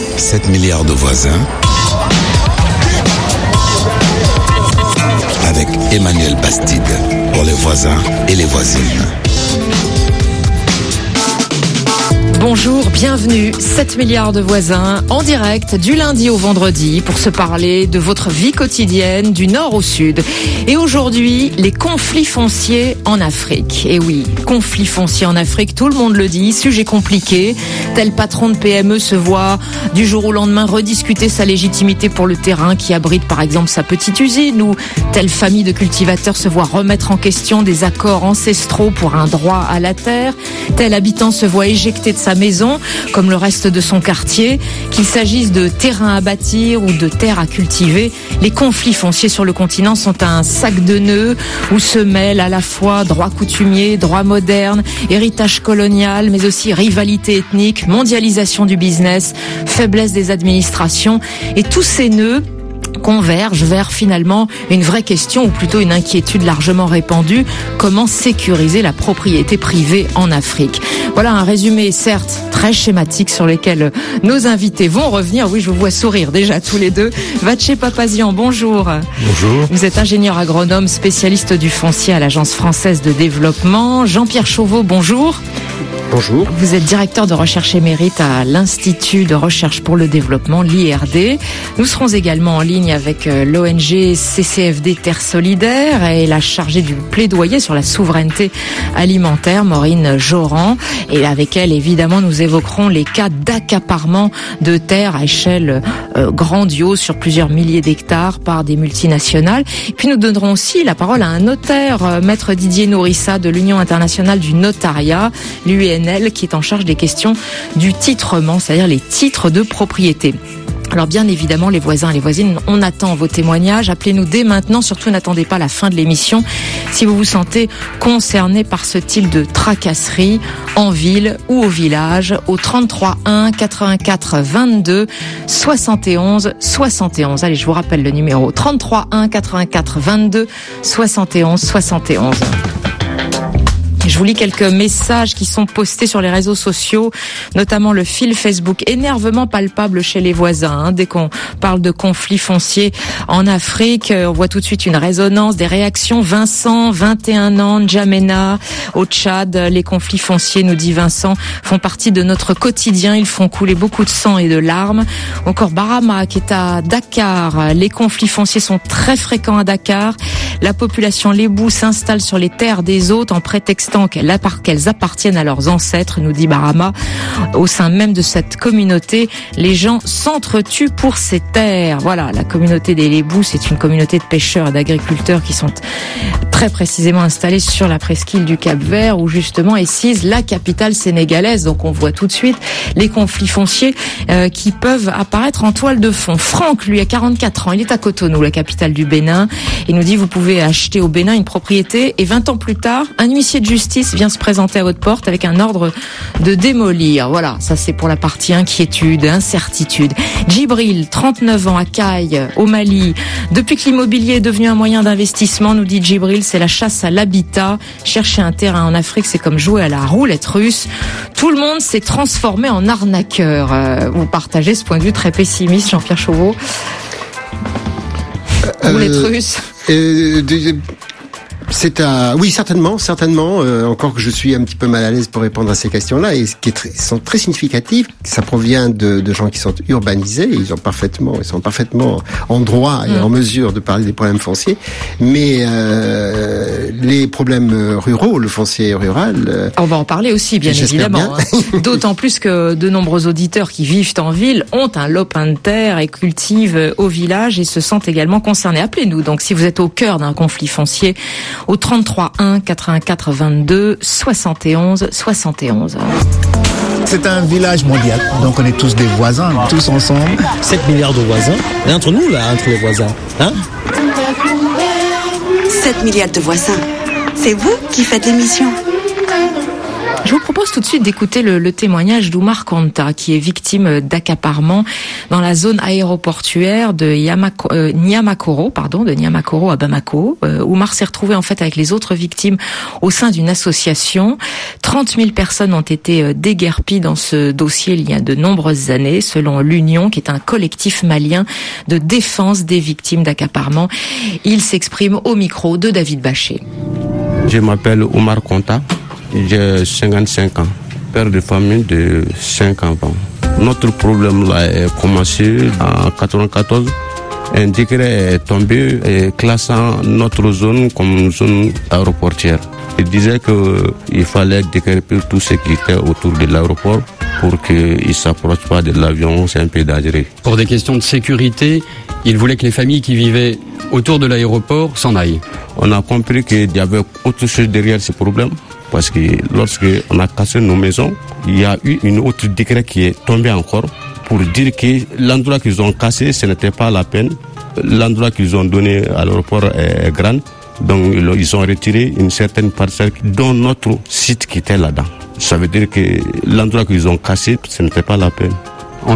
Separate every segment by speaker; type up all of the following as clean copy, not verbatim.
Speaker 1: 7 milliards de voisins avec Emmanuel Bastide pour les voisins et les voisines.
Speaker 2: Bonjour, bienvenue, 7 milliards de voisins, en direct du lundi au vendredi pour se parler de votre vie quotidienne du nord au sud. Et aujourd'hui, les conflits fonciers en Afrique. Et oui, conflits fonciers en Afrique, tout le monde le dit, sujet compliqué. Tel patron de PME se voit du jour au lendemain rediscuter sa légitimité pour le terrain qui abrite par exemple sa petite usine, ou telle famille de cultivateurs se voit remettre en question des accords ancestraux pour un droit à la terre. Tel habitant se voit éjecté de sa maison, comme le reste de son quartier. Qu'il s'agisse de terrain à bâtir ou de terre à cultiver, les conflits fonciers sur le continent sont un sac de nœuds où se mêlent à la fois droit coutumier, droit moderne, héritage colonial, mais aussi rivalité ethnique, mondialisation du business, faiblesse des administrations. Et tous ces nœuds convergent vers finalement une vraie question, ou plutôt une inquiétude largement répandue: comment sécuriser la propriété privée en Afrique? Voilà un résumé certes très schématique sur lequel nos invités vont revenir. Oui, je vous vois sourire déjà tous les deux. Vatché Papazian, bonjour.
Speaker 3: Bonjour.
Speaker 2: Vous êtes ingénieur agronome, spécialiste du foncier à l'Agence française de développement. Jean-Pierre Chauveau, bonjour.
Speaker 3: Bonjour.
Speaker 2: Vous êtes directeur de recherche émérite à l'Institut de recherche pour le développement, l'IRD. Nous serons également en ligne avec l'ONG CCFD Terre Solidaire et la chargée du plaidoyer sur la souveraineté alimentaire, Maureen Joran. Et avec elle, évidemment, nous évoquerons les cas d'accaparement de terres à échelle grandiose sur plusieurs milliers d'hectares par des multinationales. Et puis nous donnerons aussi la parole à un notaire, maître Didier Nourissa de l'Union internationale du notariat, l'UNL, qui est en charge des questions du titrement, c'est-à-dire les titres de propriété. Alors bien évidemment, les voisins et les voisines, on attend vos témoignages. Appelez-nous dès maintenant, surtout n'attendez pas la fin de l'émission si vous vous sentez concerné par ce type de tracasserie en ville ou au village, au 33 1 84 22 71 71. Allez, je vous rappelle le numéro 33 1 84 22 71 71. Je vous lis quelques messages qui sont postés sur les réseaux sociaux, notamment le fil Facebook. Énervement palpable chez les voisins. Dès qu'on parle de conflits fonciers en Afrique, on voit tout de suite une résonance, des réactions. Vincent, 21 ans, N'Djamena, au Tchad. Les conflits fonciers, nous dit Vincent, font partie de notre quotidien. Ils font couler beaucoup de sang et de larmes. Encore Barama, qui est à Dakar. Les conflits fonciers sont très fréquents à Dakar. La population lébou s'installe sur les terres des autres en prétextant qu'elles appartiennent à leurs ancêtres, nous dit Barama. Au sein même de cette communauté, les gens s'entretuent pour ces terres. Voilà, la communauté des Lébous, c'est une communauté de pêcheurs et d'agriculteurs qui sont très précisément installés sur la presqu'île du Cap-Vert, où justement est sise la capitale sénégalaise. Donc on voit tout de suite les conflits fonciers qui peuvent apparaître en toile de fond. Franck, lui, a 44 ans, il est à Cotonou, la capitale du Bénin. Il nous dit: vous pouvez acheter au Bénin une propriété et 20 ans plus tard, un huissier de justice vient se présenter à votre porte avec un ordre de démolir. Voilà, ça c'est pour la partie inquiétude, incertitude. Djibril, 39 ans, à Caille, au Mali. Depuis que l'immobilier est devenu un moyen d'investissement, nous dit Djibril, c'est la chasse à l'habitat. Chercher un terrain en Afrique, c'est comme jouer à la roulette russe. Tout le monde s'est transformé en arnaqueur. Vous partagez ce point de vue très pessimiste, Jean-Pierre Chauveau. Roulette russe.
Speaker 3: Oui, certainement. Encore que je suis un petit peu mal à l'aise pour répondre à ces questions-là, et ce qui sont très significatives, ça provient de gens qui sont urbanisés. Ils sont parfaitement en droit et en mesure de parler des problèmes fonciers. Mais les problèmes ruraux, le foncier rural.
Speaker 2: On va en parler aussi, bien évidemment. D'autant plus que de nombreux auditeurs qui vivent en ville ont un lopin de terre et cultivent au village et se sentent également concernés. Appelez-nous donc si vous êtes au cœur d'un conflit foncier, au 33 1 84 22 71 71.
Speaker 4: C'est un village mondial, donc on est tous des voisins, tous ensemble.
Speaker 5: 7 milliards de voisins, et entre nous là, entre les voisins, hein?
Speaker 6: 7 milliards de voisins, c'est vous qui faites l'émission.
Speaker 2: Je vous propose tout de suite d'écouter le témoignage d'Oumar Konta, qui est victime d'accaparement dans la zone aéroportuaire de Niamakoro à Bamako. Oumar s'est retrouvé en fait avec les autres victimes au sein d'une association. 30 000 personnes ont été déguerpies dans ce dossier il y a de nombreuses années, selon l'Union, qui est un collectif malien de défense des victimes d'accaparement. Il s'exprime au micro de David Baché.
Speaker 6: Je m'appelle Oumar Konta. J'ai 55 ans, père de famille de 5 enfants. Notre problème là est commencé en 1994. Un décret est tombé classant notre zone comme zone aéroportière. Il disait qu'il fallait déguerpir tout ce qui était autour de l'aéroport pour qu'ils ne s'approchent pas de l'avion, c'est un peu dangereux.
Speaker 7: Pour des questions de sécurité, il voulait que les familles qui vivaient autour de l'aéroport s'en aillent.
Speaker 6: On a compris qu'il y avait autre chose derrière ce problème. Parce que lorsqu'on a cassé nos maisons, il y a eu une autre décret qui est tombé encore pour dire que l'endroit qu'ils ont cassé, ce n'était pas la peine. L'endroit qu'ils ont donné à l'aéroport est grand. Donc ils ont retiré une certaine parcelle dont notre site qui était là-dedans. Ça veut dire que l'endroit qu'ils ont cassé, ce n'était pas la peine.
Speaker 7: En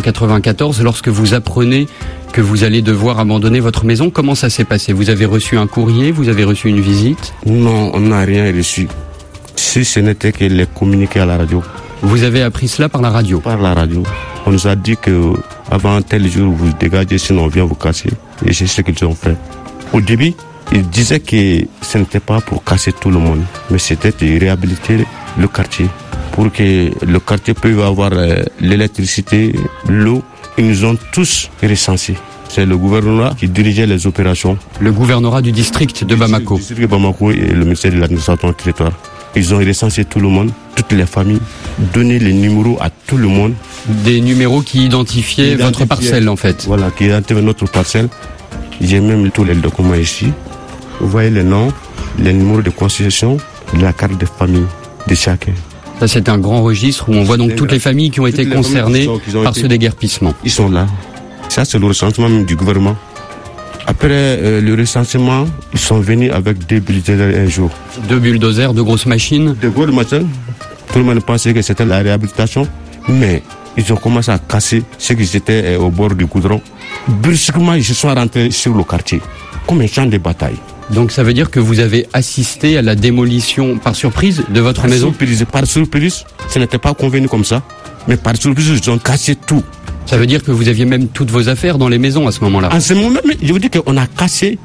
Speaker 7: 1994, lorsque vous apprenez que vous allez devoir abandonner votre maison, comment ça s'est passé? Vous avez reçu un courrier? Vous avez reçu une visite?
Speaker 6: Non, on n'a rien reçu. Si ce n'était que les communiqués à la radio.
Speaker 7: Vous avez appris cela par la radio?
Speaker 6: Par la radio. On nous a dit que avant tel jour vous dégagez, sinon on vient vous casser. Et c'est ce qu'ils ont fait. Au début, ils disaient que ce n'était pas pour casser tout le monde, mais c'était de réhabiliter le quartier. Pour que le quartier puisse avoir l'électricité, l'eau. Ils nous ont tous recensés. C'est le gouvernorat qui dirigeait les opérations.
Speaker 7: Le gouvernorat du district de Bamako.
Speaker 6: Le district de Bamako et le ministère de l'administration du territoire. Ils ont recensé tout le monde, toutes les familles, donné les numéros à tout le monde.
Speaker 7: Des numéros qui identifiaient votre parcelle en fait.
Speaker 6: Voilà, qui identifiaient notre parcelle. J'ai même tous les documents ici. Vous voyez les noms, les numéros de concession, la carte de famille de chacun.
Speaker 7: Ça, c'est un grand registre où on voit donc toutes les familles qui ont été concernées par ce déguerpissement.
Speaker 6: Ils sont là. Ça, c'est le recensement même du gouvernement. Après le recensement, ils sont venus avec 2 bulldozers un jour.
Speaker 7: 2 bulldozers, 2 grosses machines.
Speaker 6: 2 grosses machines. Tout le monde pensait que c'était la réhabilitation, mais ils ont commencé à casser ceux qui étaient au bord du goudron. Brusquement, ils se sont rentrés sur le quartier, comme un champ de bataille.
Speaker 7: Donc ça veut dire que vous avez assisté à la démolition par surprise de votre maison?
Speaker 6: Par surprise, ce n'était pas convenu comme ça, mais par surprise, ils ont cassé tout.
Speaker 7: Ça veut dire que vous aviez même toutes vos affaires dans les maisons à ce moment-là?
Speaker 6: En ce moment, je vous dis qu'on a cassé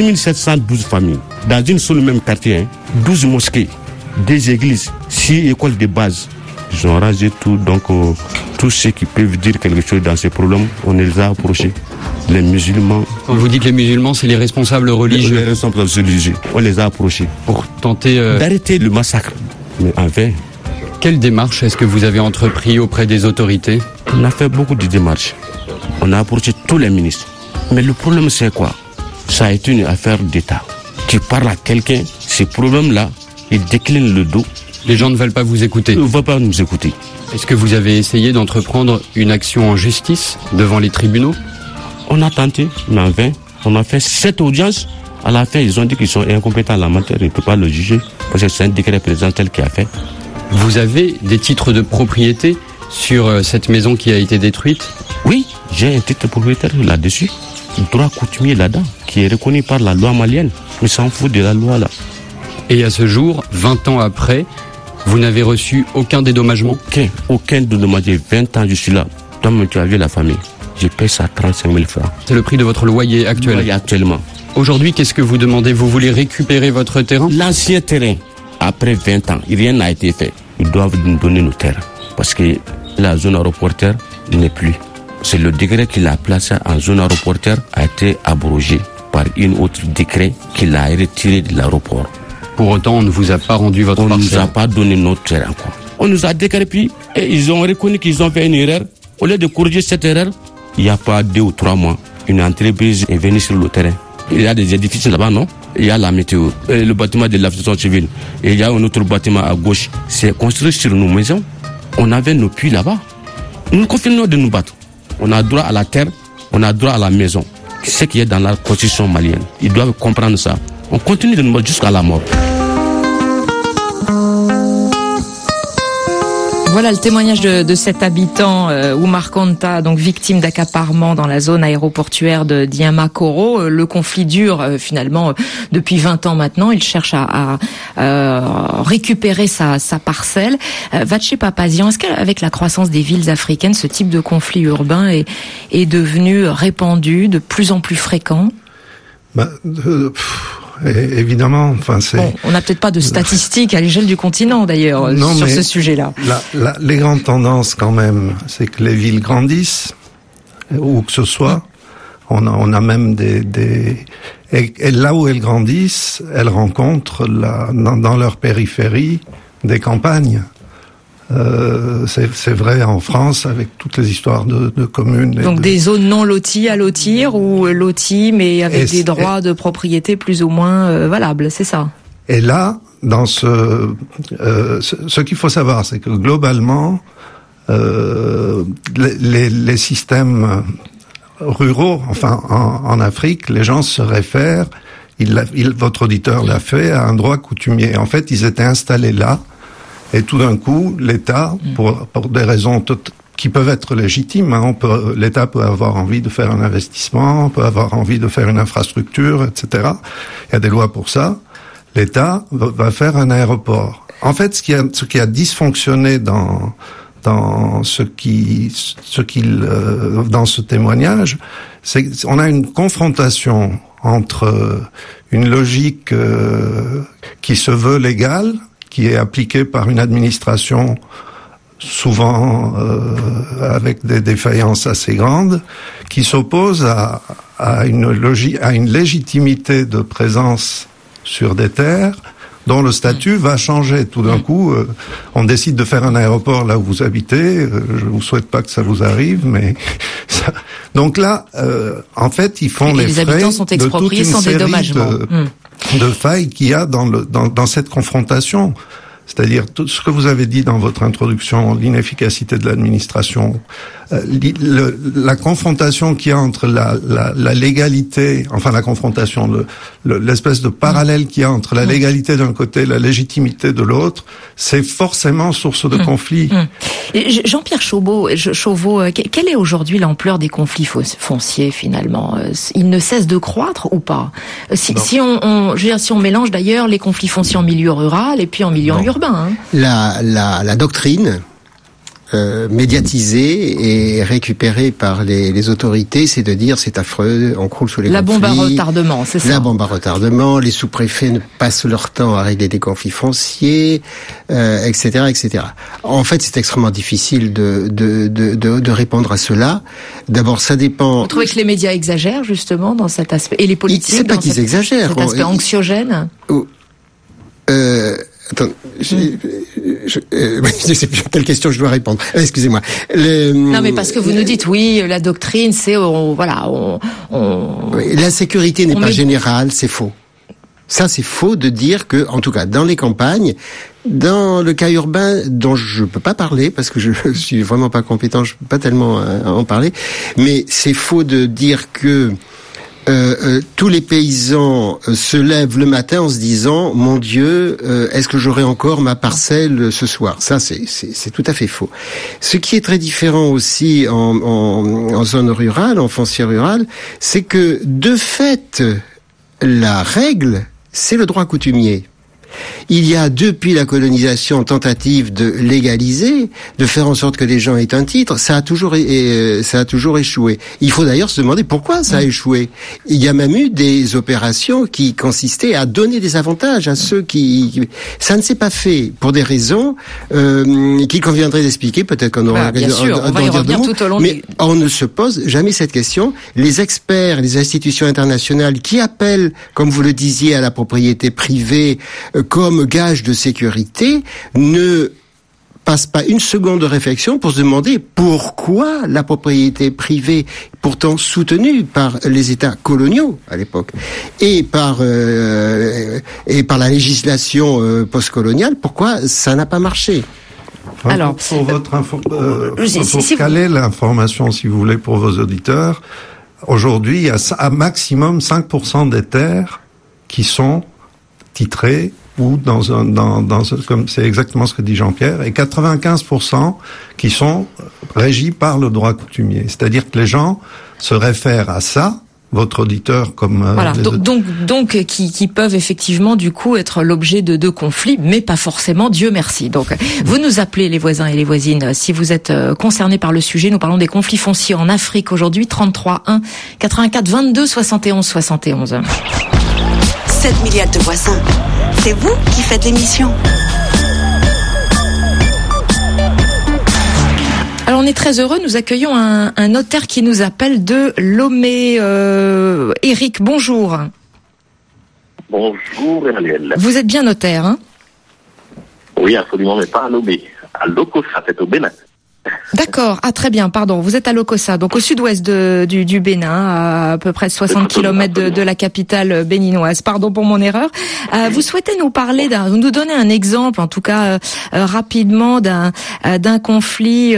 Speaker 6: 4712 familles. Dans une seule même quartier, 12 mosquées, 2 églises, 6 écoles de base. Ils ont rasé tout, donc tous ceux qui peuvent dire quelque chose dans ces problèmes, on les a approchés. Les musulmans.
Speaker 7: Quand vous dites les musulmans, c'est les responsables religieux?
Speaker 6: Les responsables religieux, on les a approchés.
Speaker 7: Pour tenter
Speaker 6: d'arrêter le massacre. Mais en vain.
Speaker 7: Quelle démarche est-ce que vous avez entrepris auprès des autorités?
Speaker 6: On a fait beaucoup de démarches. On a approché tous les ministres. Mais le problème, c'est quoi? Ça a été une affaire d'État. Tu parles à quelqu'un, ces problèmes-là, il décline le dos.
Speaker 7: Les gens ne veulent pas vous écouter?
Speaker 6: Ils ne veulent pas nous écouter.
Speaker 7: Est-ce que vous avez essayé d'entreprendre une action en justice devant les tribunaux?
Speaker 6: On a tenté, mais en vain. On a fait 7 audiences. À la fin, ils ont dit qu'ils sont incompétents en la matière. Ils ne peuvent pas le juger. Parce que c'est un décret présidentiel qui a fait.
Speaker 7: Vous avez des titres de propriété sur cette maison qui a été détruite?
Speaker 6: Oui, j'ai un titre de propriétaire là-dessus. Droit coutumier là-dedans, qui est reconnu par la loi malienne. On s'en fout de la loi là.
Speaker 7: Et à ce jour, 20 ans après, vous n'avez reçu aucun dédommagement?
Speaker 6: Aucun dédommagement. 20 ans, je suis là. Toi-même, tu as vu la famille. Je paie ça 35 000 francs.
Speaker 7: C'est le prix de votre loyer actuel?
Speaker 6: Loyer actuellement.
Speaker 7: Aujourd'hui, qu'est-ce que vous demandez? Vous voulez récupérer votre terrain?
Speaker 6: L'ancien terrain, après 20 ans, rien n'a été fait. Ils doivent nous donner nos terres. Parce que la zone aéroportière n'est plus. C'est le décret qui l'a placé en zone aéroportière a été abrogé par une autre décret qui l'a retiré de l'aéroport.
Speaker 7: Pour autant, on ne vous a pas rendu votre parcelle?
Speaker 6: On ne nous a pas donné notre terre encore. On nous a décrépit et ils ont reconnu qu'ils ont fait une erreur. Au lieu de corriger cette erreur, il n'y a pas 2 ou 3 mois, une entreprise est venue sur le terrain. Il y a des édifices là-bas, non? Il y a la météo, le bâtiment de l'aviation civile. Et il y a un autre bâtiment à gauche. C'est construit sur nos maisons. On avait nos puits là-bas. Nous continuons de nous battre. On a droit à la terre, on a droit à la maison. C'est ce qui est dans la constitution malienne. Ils doivent comprendre ça. On continue de nous battre jusqu'à la mort.
Speaker 2: Voilà le témoignage de cet habitant Oumar Konta, donc victime d'accaparement dans la zone aéroportuaire de Diamakoro. Le conflit dure finalement depuis 20 ans maintenant. Il cherche à récupérer sa parcelle. Vatché Papazian, est-ce qu'avec la croissance des villes africaines, ce type de conflit urbain est devenu répandu, de plus en plus fréquent?
Speaker 8: Évidemment, enfin c'est.
Speaker 2: Bon, on n'a peut-être pas de statistiques à l'échelle du continent d'ailleurs sur ce sujet-là.
Speaker 8: Les grandes tendances quand même, c'est que les villes grandissent, où que ce soit. On a même et là où elles grandissent, elles rencontrent dans leur périphérie des campagnes. C'est vrai en France avec toutes les histoires de communes.
Speaker 2: Donc des zones non loties à lotir ou loties mais avec des droits de propriété plus ou moins valables, c'est ça.
Speaker 8: Et là, dans ce qu'il faut savoir, c'est que globalement, les systèmes ruraux, enfin en Afrique, les gens se réfèrent. Votre auditeur l'a fait à un droit coutumier. En fait, ils étaient installés là. Et tout d'un coup, l'État, pour des raisons qui peuvent être légitimes, l'État peut avoir envie de faire un investissement, peut avoir envie de faire une infrastructure, etc. Il y a des lois pour ça. L'État va faire un aéroport. En fait, ce qui a dysfonctionné dans ce témoignage, c'est qu'on a une confrontation entre une logique qui se veut légale, qui est appliquée par une administration souvent avec des défaillances assez grandes, qui s'oppose à une légitimité de présence sur des terres dont le statut va changer. Tout d'un coup, on décide de faire un aéroport là où vous habitez. Je vous souhaite pas que ça vous arrive, mais ça... Donc là, en fait, ils font les frais
Speaker 2: habitants sont expropriés
Speaker 8: de toute une
Speaker 2: sans
Speaker 8: série
Speaker 2: dédommagement.
Speaker 8: de failles qu'il y a dans cette confrontation. C'est-à-dire tout ce que vous avez dit dans votre introduction, l'inefficacité de l'administration, la confrontation qu'il y a entre la légalité, enfin la confrontation, l'espèce de parallèle qu'il y a entre la légalité d'un côté et la légitimité de l'autre, c'est forcément source de conflit.
Speaker 2: Jean-Pierre Chauveau, quelle est aujourd'hui l'ampleur des conflits fonciers finalement? Ils ne cessent de croître ou pas? Si on mélange d'ailleurs les conflits fonciers en milieu rural et puis en milieu urbain.
Speaker 3: La doctrine médiatisée et récupérée par les autorités, c'est de dire c'est affreux, on croule sous les conflits.
Speaker 2: La bombe à retardement, c'est ça.
Speaker 3: La bombe à retardement, les sous-préfets ne passent leur temps à régler des conflits fonciers, etc., etc. En fait, c'est extrêmement difficile de répondre à cela. D'abord, ça dépend.
Speaker 2: Vous trouvez que les médias exagèrent justement dans cet aspect, et les politiques
Speaker 3: c'est pas qu'ils exagèrent.
Speaker 2: Cet aspect anxiogène.
Speaker 3: Attends, je sais plus à quelle question je dois répondre. Excusez-moi.
Speaker 2: Non, mais parce que vous nous dites, oui, la doctrine, c'est,
Speaker 3: la sécurité n'est pas générale, c'est faux. Ça, c'est faux de dire que, en tout cas, dans les campagnes, dans le cas urbain, dont je peux pas parler, parce que je suis vraiment pas compétent, je peux pas tellement en parler, mais c'est faux de dire que tous les paysans se lèvent le matin en se disant mon Dieu, est-ce que j'aurai encore ma parcelle ce soir? Ça, c'est tout à fait faux. Ce qui est très différent aussi en zone rurale, en foncier rural, c'est que de fait, la règle, c'est le droit coutumier. Il y a depuis la colonisation tentative de légaliser, de faire en sorte que les gens aient un titre. Ça a toujours échoué. Il faut d'ailleurs se demander pourquoi ça a échoué. Il y a même eu des opérations qui consistaient à donner des avantages à ceux qui... Ça ne s'est pas fait pour des raisons qu'il conviendrait d'expliquer. Peut-être qu'on aura l'occasion d'en dire deux mots. Mais on ne se pose jamais cette question. Les experts, les institutions internationales qui appellent, comme vous le disiez, à la propriété privée comme gage de sécurité, ne passe pas une seconde de réflexion pour se demander pourquoi la propriété privée, pourtant soutenue par les États coloniaux à l'époque, et par la législation postcoloniale, pourquoi ça n'a pas marché.
Speaker 8: Alors, pour votre pour caler l'information, si vous voulez, pour vos auditeurs, aujourd'hui, il y a à maximum 5% des terres qui sont titrées ou comme c'est exactement ce que dit Jean-Pierre, et 95% qui sont régis par le droit coutumier. C'est-à-dire que les gens se réfèrent à ça, votre auditeur comme...
Speaker 2: Voilà, donc qui peuvent effectivement du coup être l'objet de conflits, mais pas forcément, Dieu merci. Donc vous nous appelez les voisins et les voisines si vous êtes concernés par le sujet. Nous parlons des conflits fonciers en Afrique aujourd'hui, 33 1 84 22 71 71.
Speaker 9: 7 milliards de voisins, c'est vous qui faites l'émission.
Speaker 2: Alors on est très heureux, nous accueillons un notaire qui nous appelle de Lomé. Éric, bonjour.
Speaker 10: Bonjour Emmanuel.
Speaker 2: Vous êtes bien notaire, hein?
Speaker 10: Oui, absolument, mais pas à Lomé, à Lokossa, c'est au Bénin.
Speaker 2: D'accord, très bien, pardon. Vous êtes à Lokossa, donc au sud-ouest du Bénin, à peu près 60 km de la capitale béninoise. Pardon pour mon erreur. Vous souhaitez nous parler nous donner un exemple, en tout cas rapidement, d'un conflit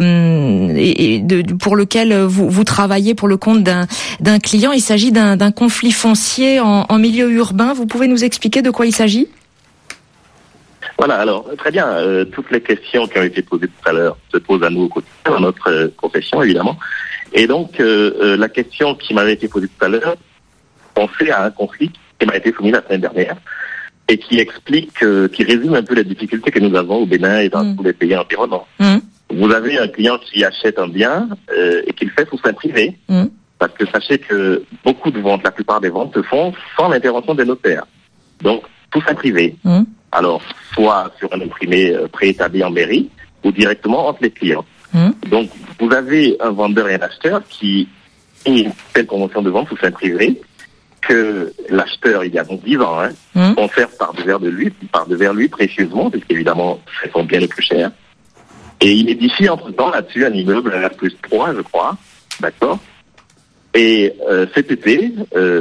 Speaker 2: pour lequel vous travaillez pour le compte d'un client. Il s'agit d'un conflit foncier en milieu urbain. Vous pouvez nous expliquer de quoi il s'agit ?
Speaker 10: Voilà, alors, très bien. Toutes les questions qui ont été posées tout à l'heure se posent à nous au quotidien, dans notre profession, évidemment. Et donc, la question qui m'avait été posée tout à l'heure pensait à un conflit qui m'a été soumis la semaine dernière et qui explique, qui résume un peu les difficultés que nous avons au Bénin et dans tous les pays environnants. Vous avez un client qui achète un bien et qui le fait sous sein privé. Parce que sachez que beaucoup de ventes, la plupart des ventes se font sans l'intervention des notaires. Donc, sous sein privé. Alors, soit sur un imprimé préétabli en mairie ou directement entre les clients. Donc, vous avez un vendeur et un acheteur qui signent une telle convention de vente sous sein privé que l'acheteur, il y a donc 10 ans, conserve par devers lui précieusement, puisqu'évidemment, c'est son bien le plus cher. Et il édifie entre-temps là-dessus un immeuble à R+3, je crois. D'accord. Et cet été,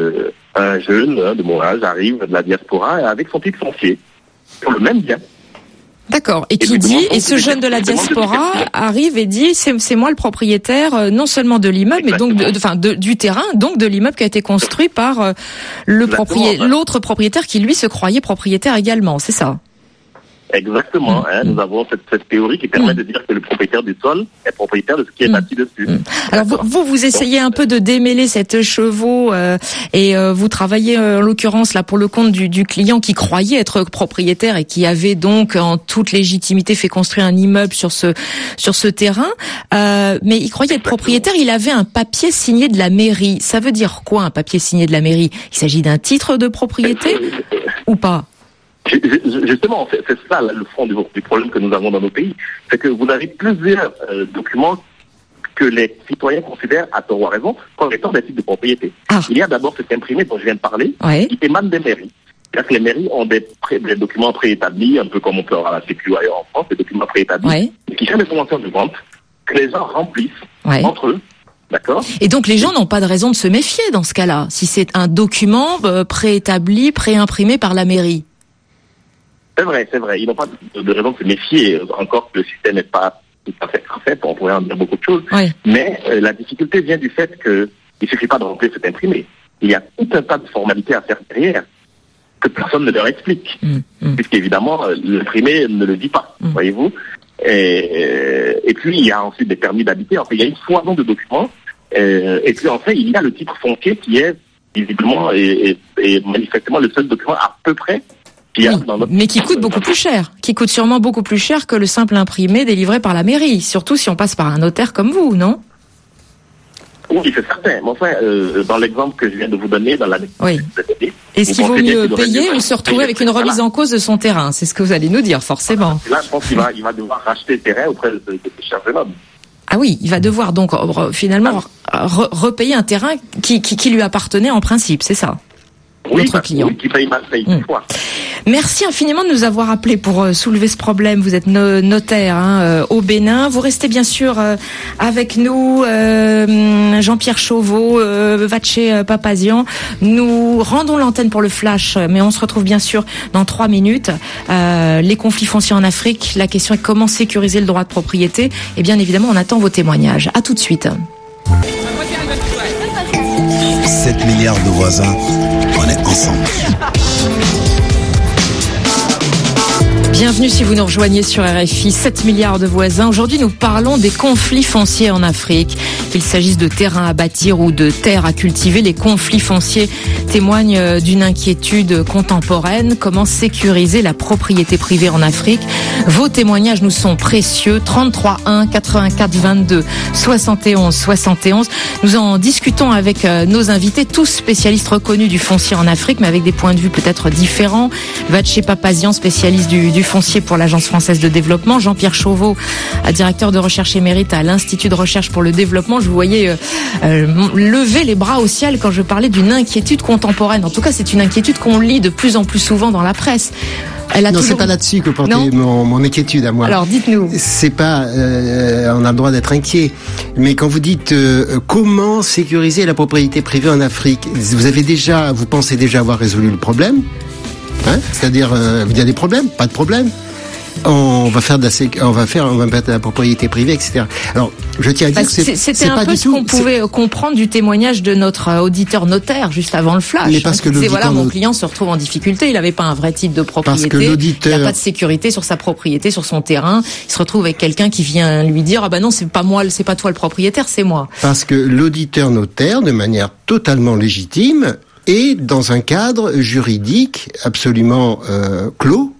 Speaker 10: un jeune de mon âge arrive de la diaspora avec son titre foncier sur le même bien.
Speaker 2: D'accord. Et ce jeune de la diaspora arrive et dit, c'est moi le propriétaire, non seulement de l'immeuble, mais donc du terrain, donc de l'immeuble qui a été construit par l'autre propriétaire qui lui se croyait propriétaire également. C'est ça?
Speaker 10: Exactement. Nous avons cette théorie qui permet de dire que le propriétaire du sol est propriétaire de ce qui est bâti dessus.
Speaker 2: Alors vous essayez un peu de démêler cette chevaux et vous travaillez en l'occurrence là pour le compte du client qui croyait être propriétaire et qui avait donc en toute légitimité fait construire un immeuble sur ce terrain. Mais il croyait être propriétaire. Il avait un papier signé de la mairie. Ça veut dire quoi un papier signé de la mairie? Il s'agit d'un titre de propriété ou pas?
Speaker 10: Justement, c'est ça le fond du problème que nous avons dans nos pays. C'est que vous avez plusieurs documents que les citoyens considèrent, à tort ou à raison, comme étant des titres de propriété. Il y a d'abord cet imprimé dont je viens de parler, qui émane des mairies. C'est-à-dire que les mairies ont des documents préétablis, un peu comme on peut avoir à la Sécu ailleurs en France, des documents préétablis, qui sont des conventions de vente que les gens remplissent entre eux. D'accord. Et
Speaker 2: donc les gens n'ont pas de raison de se méfier dans ce cas-là, si c'est un document préétabli, préimprimé par la mairie.
Speaker 10: C'est vrai. Ils n'ont pas de raison de se méfier, encore que le système n'est pas tout à fait parfait, on pourrait en dire beaucoup de choses. Mais la difficulté vient du fait qu'il ne suffit pas de remplir cet imprimé. Il y a tout un tas de formalités à faire derrière que personne ne leur explique. Puisqu'évidemment, l'imprimé ne le dit pas, voyez-vous. Et puis, il y a ensuite des permis d'habiter. Enfin, il y a une foison de documents. Et puis, en fait, il y a le titre foncier qui est visiblement et manifestement le seul document à peu près
Speaker 2: mais qui coûte beaucoup plus cher, qui coûte sûrement beaucoup plus cher que le simple imprimé délivré par la mairie, surtout si on passe par un notaire comme vous, non?
Speaker 10: Oui, c'est certain. Mais enfin, dans l'exemple que je viens de vous donner, dans l'année
Speaker 2: est-ce qu'il vaut mieux payer ou se retrouver avec une remise en cause de son terrain? C'est ce que vous allez nous dire, forcément.
Speaker 10: Là, je pense qu'il va devoir racheter le terrain auprès de cher jeune homme.
Speaker 2: Ah oui, il va devoir donc finalement repayer un terrain qui lui appartenait en principe, c'est ça? Notre client.
Speaker 10: Qui paye mal, paye une fois.
Speaker 2: Merci infiniment de nous avoir appelés pour soulever ce problème. Vous êtes notaire au Bénin. Vous restez bien sûr avec nous, Jean-Pierre Chauveau, Vatché Papazian. Nous rendons l'antenne pour le flash, mais on se retrouve bien sûr dans 3 minutes. Les conflits fonciers en Afrique, la question est comment sécuriser le droit de propriété. Et bien évidemment, on attend vos témoignages. À tout de suite.
Speaker 1: 7 milliards de voisins, on est ensemble.
Speaker 2: Bienvenue si vous nous rejoignez sur RFI, 7 milliards de voisins. Aujourd'hui, nous parlons des conflits fonciers en Afrique. Qu'il s'agisse de terrains à bâtir ou de terres à cultiver, les conflits fonciers témoignent d'une inquiétude contemporaine. Comment sécuriser la propriété privée en Afrique? Vos témoignages nous sont précieux. 33 1 84 22 71 71. Nous en discutons avec nos invités, tous spécialistes reconnus du foncier en Afrique, mais avec des points de vue peut-être différents. Vatché Papazian, spécialiste du foncier pour l'Agence française de développement. Jean-Pierre Chauveau, directeur de recherche émérite à l'Institut de recherche pour le développement. Je vous voyais lever les bras au ciel quand je parlais d'une inquiétude contemporaine. En tout cas, c'est une inquiétude qu'on lit de plus en plus souvent dans la presse.
Speaker 3: Non, c'est pas là-dessus que portait mon inquiétude à moi.
Speaker 2: Alors, dites-nous.
Speaker 3: C'est pas, on a le droit d'être inquiet. Mais quand vous dites comment sécuriser la propriété privée en Afrique, vous pensez déjà avoir résolu le problème? C'est-à-dire, il y a des problèmes, pas de problème. On va mettre de la propriété privée, etc. Alors, je tiens à dire que
Speaker 2: c'était un peu ce qu'on pouvait comprendre du témoignage de notre auditeur notaire juste avant le flash.
Speaker 3: Mais parce que
Speaker 2: disait, voilà, mon client se retrouve en difficulté, il n'avait pas un vrai titre de propriété, il n'a pas de sécurité sur sa propriété, sur son terrain. Il se retrouve avec quelqu'un qui vient lui dire, ah ben non, c'est pas moi, c'est pas toi le propriétaire, c'est moi.
Speaker 3: Parce que l'auditeur notaire, de manière totalement légitime, est dans un cadre juridique absolument clos,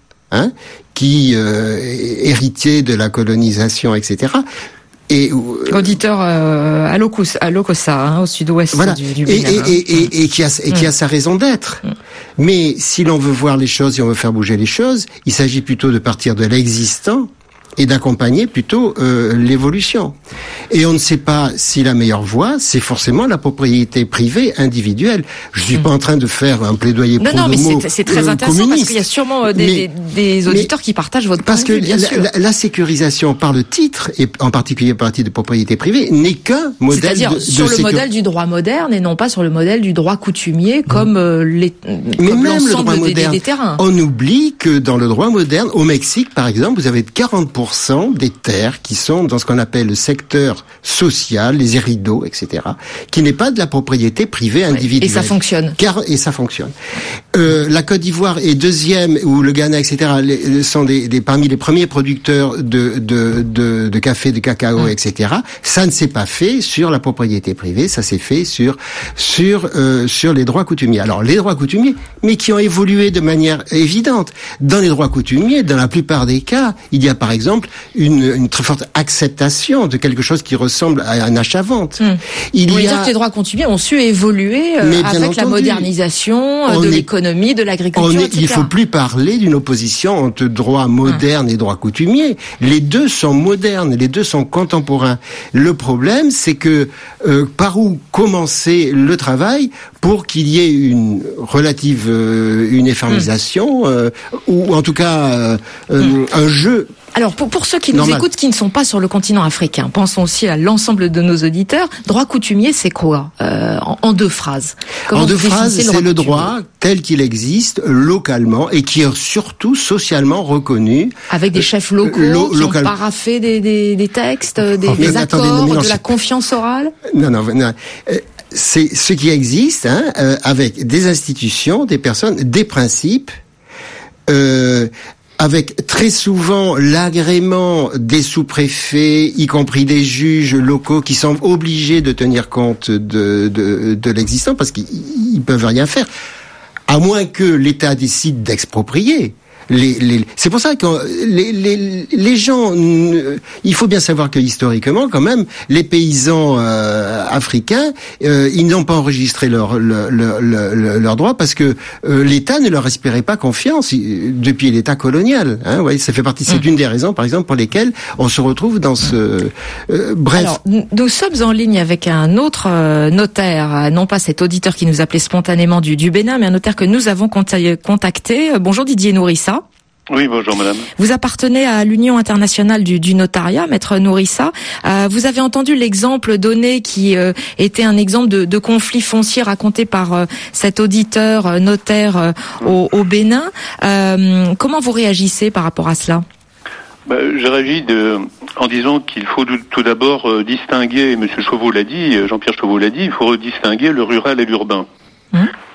Speaker 3: qui héritier de la colonisation, etc. Et
Speaker 2: auditeur à Lokossa, au sud-ouest du Bénin.
Speaker 3: Et qui a sa raison d'être. Mais si l'on veut voir les choses, si on veut faire bouger les choses, il s'agit plutôt de partir de l'existant et d'accompagner plutôt l'évolution. Et on ne sait pas si la meilleure voie, c'est forcément la propriété privée individuelle. Je suis pas en train de faire un plaidoyer pro-domo
Speaker 2: Non, mais c'est très intéressant parce qu'il y a sûrement des auditeurs qui partagent votre point de vue, bien sûr.
Speaker 3: Parce que la sécurisation par le titre, et en particulier par le titre de propriété privée, n'est qu'un modèle
Speaker 2: C'est-à-dire sur le modèle du droit moderne et non pas sur le modèle du droit coutumier comme l'ensemble des terrains.
Speaker 3: On oublie que dans le droit moderne, au Mexique par exemple, vous avez 40% des terres qui sont dans ce qu'on appelle le secteur social, les eridos, etc., qui n'est pas de la propriété privée individuelle.
Speaker 2: Et ça fonctionne.
Speaker 3: Ça fonctionne. La Côte d'Ivoire est deuxième, ou le Ghana, etc., sont parmi les premiers producteurs de café, de cacao, etc. Ça ne s'est pas fait sur la propriété privée, ça s'est fait sur les droits coutumiers. Alors, les droits coutumiers, mais qui ont évolué de manière évidente. Dans les droits coutumiers, dans la plupart des cas, il y a par exemple une très forte acceptation de quelque chose qui ressemble à un achat-vente.
Speaker 2: Vous voulez dire que les droits coutumiers ont su évoluer avec la modernisation de l'économie, de l'agriculture, etc.
Speaker 3: Il faut plus parler d'une opposition entre droit moderne et droit coutumier. Les deux sont modernes, les deux sont contemporains. Le problème, c'est que par où commencer le travail pour qu'il y ait une relative uniformisation ou en tout cas un jeu.
Speaker 2: Alors, pour ceux qui nous écoutent, qui ne sont pas sur le continent africain, pensons aussi à l'ensemble de nos auditeurs. Droit coutumier, c'est quoi en deux phrases?
Speaker 3: En deux phrases, c'est le droit tel qu'il existe localement et qui est surtout socialement reconnu.
Speaker 2: Avec des chefs locaux qui ont paraphé des textes, des accords, de la confiance orale?
Speaker 3: Non. C'est ce qui existe, avec des institutions, des personnes, des principes, avec très souvent l'agrément des sous-préfets, y compris des juges locaux qui sont obligés de tenir compte de l'existant parce qu'ils peuvent rien faire, à moins que l'État décide d'exproprier. C'est pour ça que les gens, il faut bien savoir que historiquement, quand même, les paysans africains, ils n'ont pas enregistré leurs droits parce que l'État ne leur inspirait pas confiance depuis l'État colonial. Vous voyez, ça fait partie. C'est une des raisons, par exemple, pour lesquelles on se retrouve dans ce. Bref.
Speaker 2: Alors, nous sommes en ligne avec un autre notaire, non pas cet auditeur qui nous appelait spontanément du Bénin, mais un notaire que nous avons contacté. Bonjour Didier Nourissa.
Speaker 11: Oui, bonjour madame.
Speaker 2: Vous appartenez à l'Union internationale du notariat, maître Nourissa. Vous avez entendu l'exemple donné qui était un exemple de conflit foncier raconté par cet auditeur notaire au Bénin. Comment vous réagissez par rapport à cela?
Speaker 11: Je réagis en disant qu'il faut tout d'abord distinguer, Monsieur Chauveau l'a dit, Jean-Pierre Chauveau l'a dit, il faut distinguer le rural et l'urbain.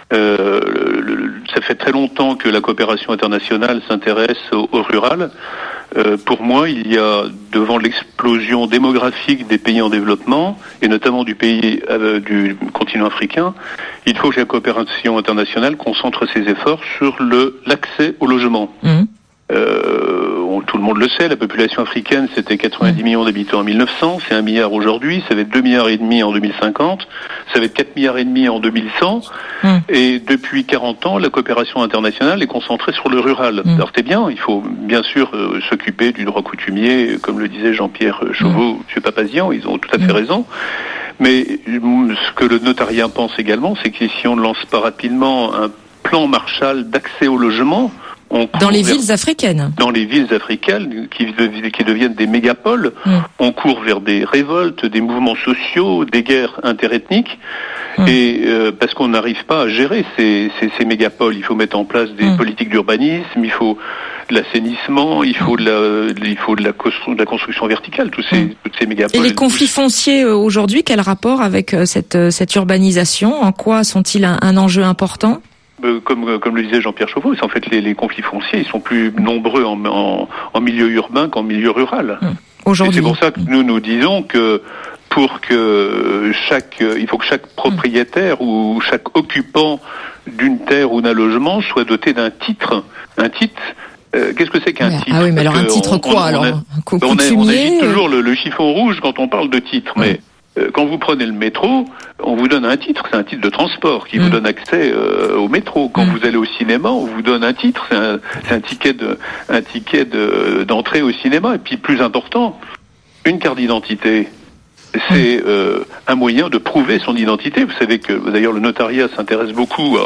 Speaker 11: Ça fait très longtemps que la coopération internationale s'intéresse au rural. Pour moi, il y a, devant l'explosion démographique des pays en développement, et notamment du du continent africain, il faut que la coopération internationale concentre ses efforts sur l'accès au logement. Tout le monde le sait, la population africaine, c'était 90 millions d'habitants en 1900, c'est 1 milliard aujourd'hui, ça va être 2,5 milliards en 2050, ça va être 4,5 milliards en 2100, et depuis 40 ans, la coopération internationale est concentrée sur le rural. Alors c'est bien, il faut bien sûr s'occuper du droit coutumier, comme le disait Jean-Pierre Chauveau, M. Papazian, ils ont tout à fait raison. Mais ce que le notariat pense également, c'est que si on ne lance pas rapidement un plan Marshall d'accès au logement,
Speaker 2: dans les villes africaines.
Speaker 11: Dans les villes africaines qui deviennent des mégapoles, on court vers des révoltes, des mouvements sociaux, des guerres interethniques, et parce qu'on n'arrive pas à gérer ces mégapoles. Il faut mettre en place des politiques d'urbanisme, il faut de l'assainissement, il faut de la construction verticale, toutes ces mégapoles.
Speaker 2: Et les conflits fonciers aujourd'hui, quel rapport avec cette urbanisation? En quoi sont-ils un enjeu important?
Speaker 11: Comme le disait Jean-Pierre Chauveau, en fait les conflits fonciers, ils sont plus nombreux en milieu urbain qu'en milieu rural.
Speaker 2: Aujourd'hui.
Speaker 11: Et c'est pour ça que nous disons que il faut que chaque propriétaire ou chaque occupant d'une terre ou d'un logement soit doté d'un titre. Un titre. Qu'est-ce que c'est qu'un titre?
Speaker 2: Ah oui, mais alors un titre quoi alors?
Speaker 11: On agite toujours le chiffon rouge quand on parle de titre, mais quand vous prenez le métro, on vous donne un titre, c'est un titre de transport qui vous donne accès au métro. Quand vous allez au cinéma, on vous donne un titre, c'est un ticket d'entrée au cinéma. Et puis plus important, une carte d'identité. C'est un moyen de prouver son identité. Vous savez que d'ailleurs le notariat s'intéresse beaucoup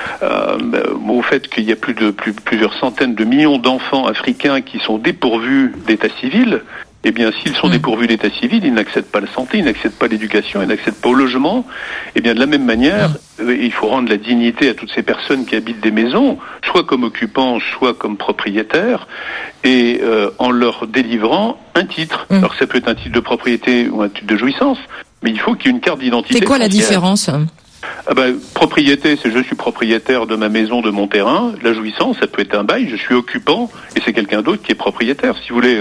Speaker 11: au fait qu'il y a plusieurs centaines de millions d'enfants africains qui sont dépourvus d'état civil. Eh bien, s'ils sont dépourvus d'état civil, ils n'accèdent pas à la santé, ils n'accèdent pas à l'éducation, ils n'accèdent pas au logement. Eh bien, de la même manière, il faut rendre la dignité à toutes ces personnes qui habitent des maisons, soit comme occupants, soit comme propriétaires, et en leur délivrant un titre. Alors, ça peut être un titre de propriété ou un titre de jouissance, mais il faut qu'il y ait une carte d'identité.
Speaker 2: C'est quoi la différence ?
Speaker 11: Propriété, c'est je suis propriétaire de ma maison, de mon terrain. La jouissance, ça peut être un bail, je suis occupant, et c'est quelqu'un d'autre qui est propriétaire. Si vous voulez,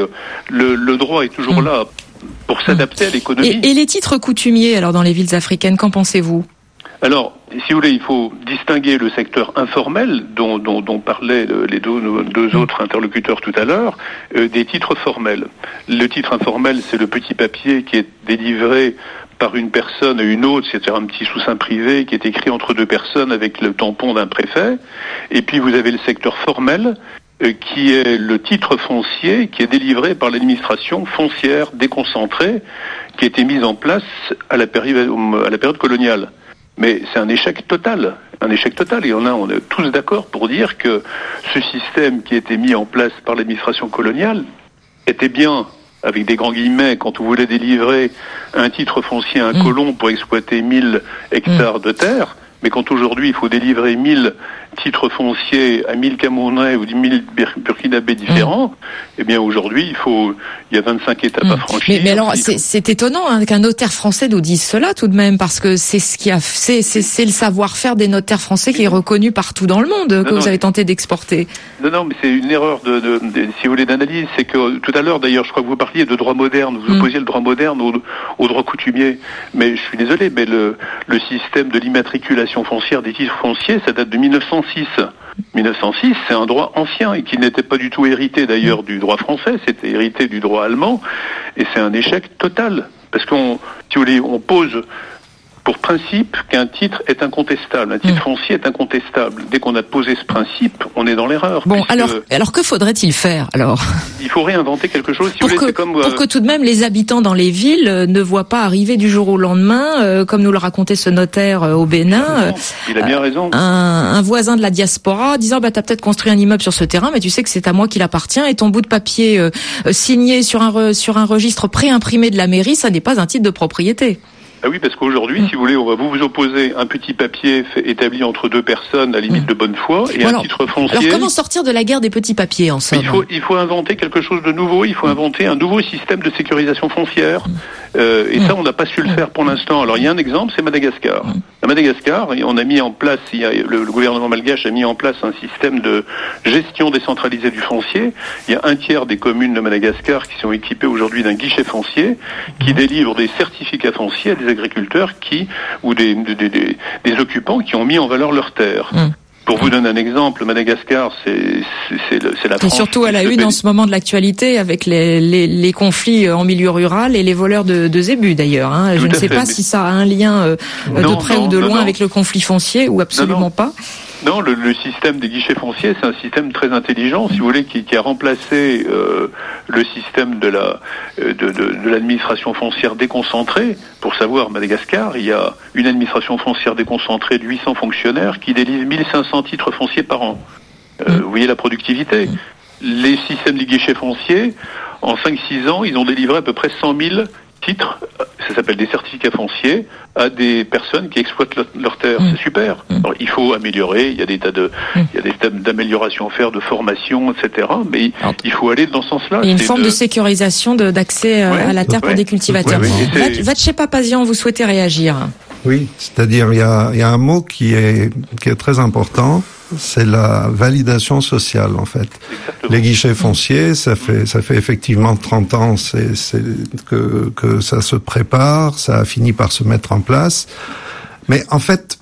Speaker 11: le droit est toujours là pour s'adapter à l'économie.
Speaker 2: Et les titres coutumiers, alors dans les villes africaines, qu'en pensez-vous ?
Speaker 11: Alors, si vous voulez, il faut distinguer le secteur informel, dont parlaient les deux autres interlocuteurs tout à l'heure, des titres formels. Le titre informel, c'est le petit papier qui est délivré par une personne à une autre, c'est-à-dire un petit sous-seing privé qui est écrit entre deux personnes avec le tampon d'un préfet. Et puis vous avez le secteur formel, qui est le titre foncier qui est délivré par l'administration foncière déconcentrée, qui a été mise en place à la période coloniale. Mais c'est un échec total. Et on est tous d'accord pour dire que ce système qui a été mis en place par l'administration coloniale était bien, avec des grands guillemets, quand on voulait délivrer un titre foncier à un colon pour exploiter 1000 hectares de terre, mais quand aujourd'hui il faut délivrer 1000 titres fonciers à 1000 Camerounais ou 1000 Burkinabés différents, eh bien aujourd'hui il y a 25 étapes à franchir.
Speaker 2: Mais alors c'est étonnant qu'un notaire français nous dise cela tout de même, parce que c'est ce qui c'est le savoir-faire des notaires français qui est reconnu partout dans le monde, que vous avez tenté d'exporter.
Speaker 11: Non, mais c'est une erreur si vous voulez d'analyse. C'est que tout à l'heure d'ailleurs, je crois que vous parliez de droit moderne, vous opposiez le droit moderne au droit coutumier. Mais je suis désolé, mais le système de l'immatriculation foncière des titres fonciers, ça date de 1906. 1906, c'est un droit ancien et qui n'était pas du tout hérité d'ailleurs du droit français, c'était hérité du droit allemand, et c'est un échec total. Parce si vous voulez, on pose pour principe qu'un titre est incontestable, un titre foncier est incontestable. Dès qu'on a posé ce principe, on est dans l'erreur.
Speaker 2: Bon, alors que faudrait-il faire alors ?
Speaker 11: Il faut réinventer quelque chose.
Speaker 2: Pour que tout de même les habitants dans les villes ne voient pas arriver du jour au lendemain, comme nous le racontait ce notaire au Bénin.
Speaker 11: Il a bien raison.
Speaker 2: Un voisin de la diaspora disant t'as peut-être construit un immeuble sur ce terrain, mais tu sais que c'est à moi qu'il appartient, et ton bout de papier signé sur un registre préimprimé de la mairie, ça n'est pas un titre de propriété.
Speaker 11: Ah oui, parce qu'aujourd'hui, si vous voulez, on va vous opposer un petit papier établi entre deux personnes à limite de bonne foi et un titre foncier.
Speaker 2: Alors comment sortir de la guerre des petits papiers en somme?
Speaker 11: Il faut inventer quelque chose de nouveau, il faut inventer un nouveau système de sécurisation foncière. Et ça, on n'a pas su le faire pour l'instant. Alors il y a un exemple, c'est Madagascar. À Madagascar, on a mis en place, le gouvernement malgache a mis en place un système de gestion décentralisée du foncier. Il y a un tiers des communes de Madagascar qui sont équipées aujourd'hui d'un guichet foncier qui délivre des certificats fonciers à des agriculteurs ou des occupants qui ont mis en valeur leurs terres. Pour vous donner un exemple, Madagascar, c'est la France.
Speaker 2: Et surtout à la une en ce moment de l'actualité avec les conflits en milieu rural et les voleurs de zébus d'ailleurs. Je ne sais pas si ça a un lien de près ou de loin avec le conflit foncier ou absolument pas.
Speaker 11: Non, le système des guichets fonciers, c'est un système très intelligent, si vous voulez, qui a remplacé le système de l'administration foncière déconcentrée. Pour savoir, Madagascar, il y a une administration foncière déconcentrée de 800 fonctionnaires qui délivre 1500 titres fonciers par an. Vous voyez la productivité. Les systèmes des guichets fonciers, en 5-6 ans, ils ont délivré à peu près 100 000 titres, ça s'appelle des certificats fonciers, à des personnes qui exploitent leur terre. C'est super. Alors, il faut améliorer, il y a des tas d'améliorations à faire, de formation, etc. Mais il faut aller dans ce sens-là.
Speaker 2: Il y a une forme de sécurisation d'accès à la terre pour des cultivateurs. Vatche Papazian, vous souhaitez réagir?
Speaker 8: Oui, c'est-à-dire il y a un mot qui est très important, c'est la validation sociale en fait. Exactement. Les guichets fonciers, ça fait effectivement 30 ans que ça se prépare, ça a fini par se mettre en place. Mais en fait,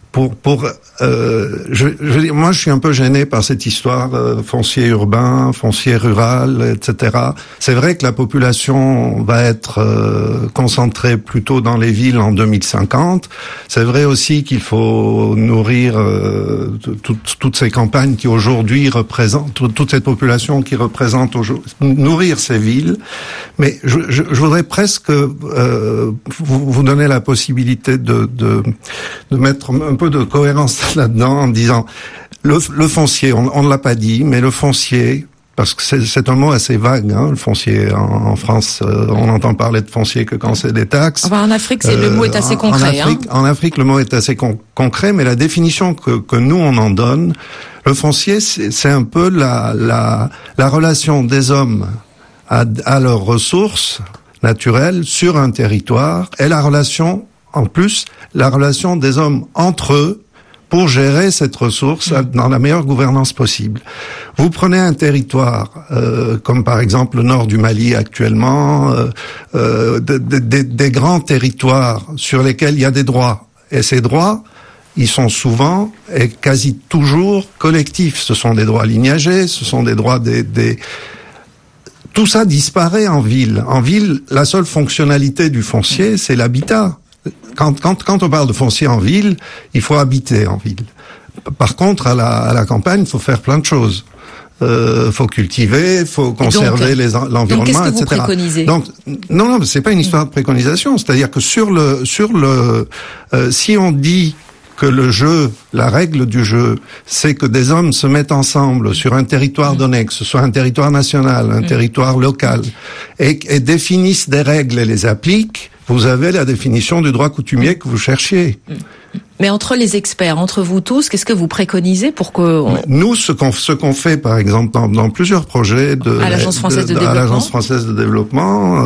Speaker 8: je veux dire, moi je suis un peu gêné par cette histoire foncier urbain, foncier rural, etc. C'est vrai que la population va être concentrée plutôt dans les villes en 2050. C'est vrai aussi qu'il faut nourrir toutes ces campagnes qui aujourd'hui représentent, toute cette population qui représente aujourd'hui, nourrir ces villes. Mais je voudrais presque vous donner la possibilité de mettre un peu de cohérence là-dedans en disant le foncier, on ne l'a pas dit, mais le foncier, parce que c'est un mot assez vague, le foncier en France, on entend parler de foncier que quand c'est des taxes.
Speaker 2: Enfin, en Afrique, le mot est assez concret.
Speaker 8: En Afrique, le mot est assez concret, mais la définition que nous on en donne, le foncier, c'est un peu la relation des hommes à leurs ressources naturelles sur un territoire et la relation des hommes entre eux pour gérer cette ressource dans la meilleure gouvernance possible. Vous prenez un territoire, comme par exemple le nord du Mali actuellement, des grands territoires sur lesquels il y a des droits. Et ces droits, ils sont souvent et quasi toujours collectifs. Ce sont des droits lignagés, ce sont des droits Tout ça disparaît en ville. En ville, la seule fonctionnalité du foncier, c'est l'habitat. Quand on parle de foncier en ville, il faut habiter en ville. Par contre, à la campagne, il faut faire plein de choses. Faut cultiver, faut conserver l'environnement,
Speaker 2: donc qu'est-ce que
Speaker 8: etc.
Speaker 2: Vous préconisez?
Speaker 8: Donc, non, c'est pas une histoire de préconisation. C'est-à-dire que si on dit que la règle du jeu, c'est que des hommes se mettent ensemble sur un territoire donné, que ce soit un territoire national, un territoire local, et définissent des règles et les appliquent, vous avez la définition du droit coutumier que vous cherchiez.
Speaker 2: Mais entre les experts, entre vous tous, qu'est-ce que vous préconisez pour que...
Speaker 8: Nous, ce qu'on fait, par exemple, dans plusieurs projets
Speaker 2: à l'Agence française
Speaker 8: de développement,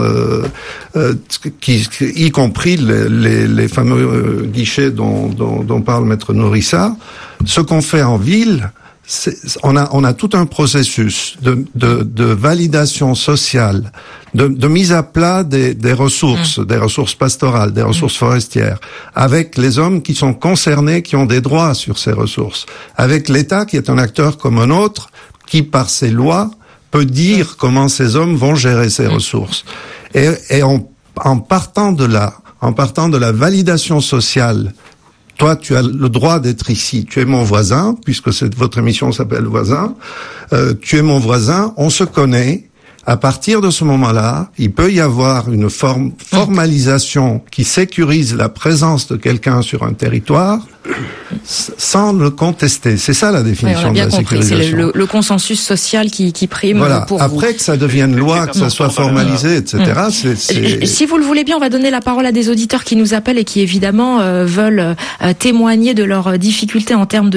Speaker 8: y compris les fameux guichets dont parle Maître Nourissa, ce qu'on fait en ville, on a tout un processus de validation sociale, de mise à plat des ressources, des ressources pastorales, des ressources forestières, avec les hommes qui sont concernés, qui ont des droits sur ces ressources, avec l'État qui est un acteur comme un autre, qui par ses lois peut dire comment ces hommes vont gérer ces ressources. Et en partant de la validation sociale, toi, tu as le droit d'être ici. Tu es mon voisin, puisque votre émission s'appelle Voisin. Tu es mon voisin. On se connaît. À partir de ce moment-là, il peut y avoir une formalisation qui sécurise la présence de quelqu'un sur un territoire. sans le contester. C'est ça la définition de la sécurisation.
Speaker 2: C'est le consensus social qui prime pour
Speaker 8: Après que ça devienne loi, que ça soit formalisé, etc.
Speaker 2: Si vous le voulez bien, on va donner la parole à des auditeurs qui nous appellent et qui évidemment veulent témoigner de leurs difficultés en termes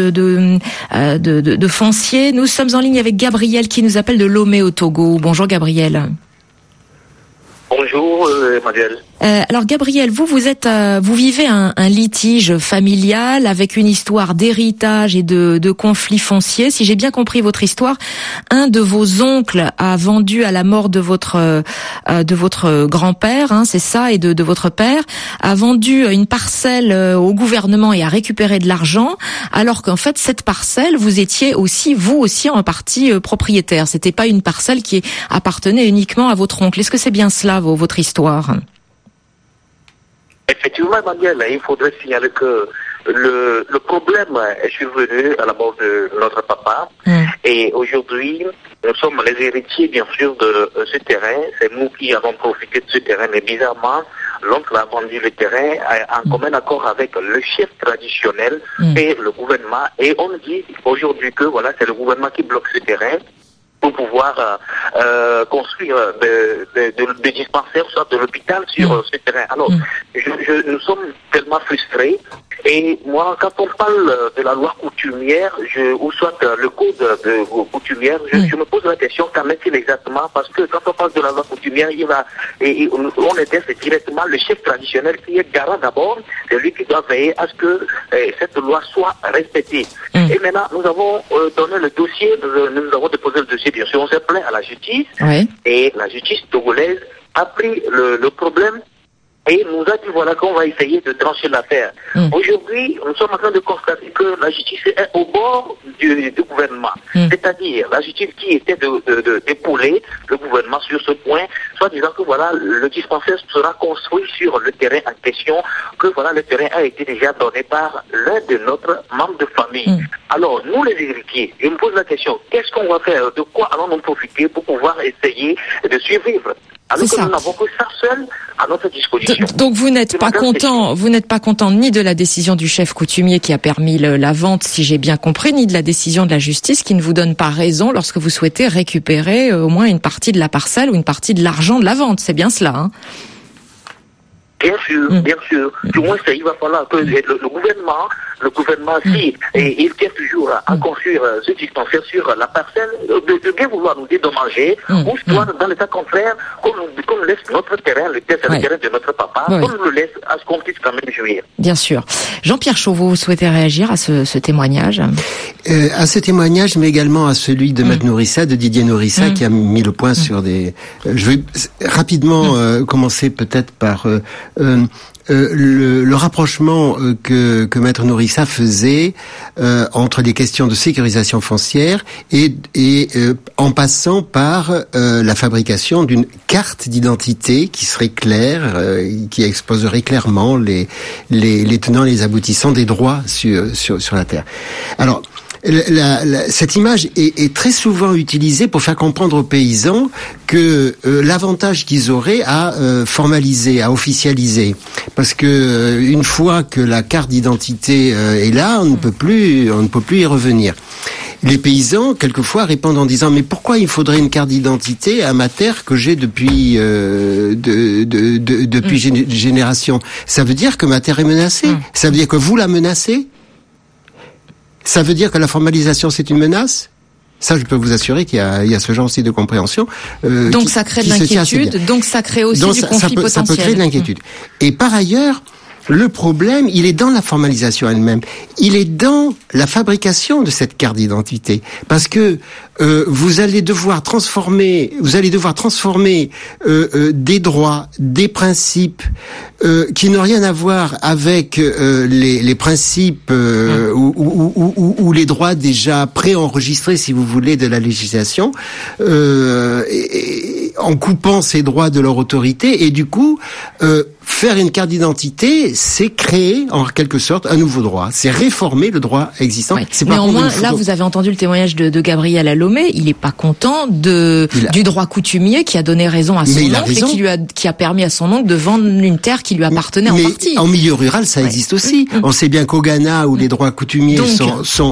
Speaker 2: de foncier. Nous sommes en ligne avec Gabriel qui nous appelle de Lomé au Togo. Bonjour Gabriel.
Speaker 10: Bonjour Emmanuel.
Speaker 2: Alors Gabriel, vous vivez un litige familial avec une histoire d'héritage et de conflits fonciers. Si j'ai bien compris votre histoire, un de vos oncles a vendu à la mort de votre grand-père, c'est ça, et de votre père, a vendu une parcelle au gouvernement et a récupéré de l'argent, alors qu'en fait cette parcelle, vous étiez vous aussi en partie propriétaire. C'était pas une parcelle qui appartenait uniquement à votre oncle. Est-ce que c'est bien cela votre histoire?
Speaker 10: Effectivement, Emmanuel, il faudrait signaler que le problème est survenu à la mort de notre papa. Et aujourd'hui, nous sommes les héritiers, bien sûr, de ce terrain. C'est nous qui avons profité de ce terrain. Mais bizarrement, l'oncle a vendu le terrain en commun accord avec le chef traditionnel et le gouvernement. Et on dit aujourd'hui que voilà, c'est le gouvernement qui bloque ce terrain pour pouvoir construire des dispensaires, soit de l'hôpital sur ce terrain. Alors, nous sommes tellement frustrés. Et moi, quand on parle de la loi coutumière, ou soit le code de coutumière, je me pose la question, qu'en est-il exactement? Parce que quand on parle de la loi coutumière, on intègre directement le chef traditionnel qui est garant d'abord, c'est lui qui doit veiller à ce que cette loi soit respectée. Et maintenant, nous avons donné le dossier, nous avons déposé le dossier, bien sûr, on s'est plaint à la justice, et la justice togolaise a pris le problème et nous a dit voilà qu'on va essayer de trancher l'affaire. Aujourd'hui, nous sommes en train de constater que la justice est au bord du gouvernement. C'est-à-dire la justice qui était d'épauler le gouvernement sur ce point, soit disant que voilà, le dispensaire sera construit sur le terrain en question, que voilà, le terrain a été déjà donné par l'un de notre membre de famille. Alors, nous les héritiers, je me pose la question, qu'est-ce qu'on va faire? De quoi allons-nous profiter pour pouvoir essayer de survivre? Alors que nous n'avons que ça seul à notre disposition.
Speaker 2: Donc vous n'êtes pas content ni de la décision du chef coutumier qui a permis la vente, si j'ai bien compris, ni de la décision de la justice qui ne vous donne pas raison lorsque vous souhaitez récupérer au moins une partie de la parcelle ou une partie de l'argent de la vente. C'est bien cela, hein?
Speaker 10: Bien sûr. Du moins, il va falloir que le gouvernement, si il tient toujours à construire ce dispensaire sur la parcelle, de bien vouloir nous dédommager, ou soit dans le cas contraire, qu'on laisse notre terrain, le terrain de notre papa, qu'on le laisse à ce qu'on puisse quand même jouir.
Speaker 2: Bien sûr. Jean-Pierre Chauveau, vous souhaitez réagir à ce témoignage?
Speaker 3: À ce témoignage, mais également à celui de Maître Nourissa, de Didier Nourissa, qui a mis le point sur des... Je vais rapidement commencer peut-être par... le rapprochement que Maître Nourissa faisait entre les questions de sécurisation foncière et en passant par la fabrication d'une carte d'identité qui serait claire, qui exposerait clairement les tenants et les aboutissants des droits sur la terre. Alors, cette image est très souvent utilisée pour faire comprendre aux paysans que l'avantage qu'ils auraient à formaliser, à officialiser, parce que une fois que la carte d'identité est là, on ne peut plus y revenir. Les paysans, quelquefois, répondent en disant « Mais pourquoi il faudrait une carte d'identité à ma terre que j'ai depuis génération? Ça veut dire que ma terre est menacée. Ça veut dire que vous la menacez. Ça veut dire que la formalisation, c'est une menace? Ça, je peux vous assurer qu'il y a ce genre aussi de compréhension.
Speaker 2: Donc ça crée de l'inquiétude, donc ça crée aussi du conflit potentiel.
Speaker 3: Ça peut créer de l'inquiétude. Et par ailleurs, le problème, il est dans la formalisation elle-même. Il est dans la fabrication de cette carte d'identité. Parce que vous allez devoir transformer des droits, des principes qui n'ont rien à voir avec les principes ou les droits déjà préenregistrés, si vous voulez, de la législation, en coupant ces droits de leur autorité, et du coup faire une carte d'identité, c'est créer en quelque sorte un nouveau droit, c'est réformer le droit existant.
Speaker 2: Ouais. Néanmoins, là, vous avez entendu le témoignage de Gabriel Allomé. Il est pas content du droit coutumier qui a donné raison à son oncle et qui a permis à son oncle de vendre une terre qui lui appartenait en partie.
Speaker 3: En milieu rural, ça existe aussi. On sait bien qu'au Ghana, où les droits coutumiers sont